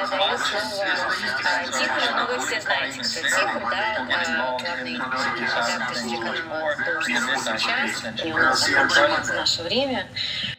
я даю слово Тихону, но вы все знаете, кто Тихо, да, главный редактор телеканала «Дождь» сейчас, и у нас в наше время.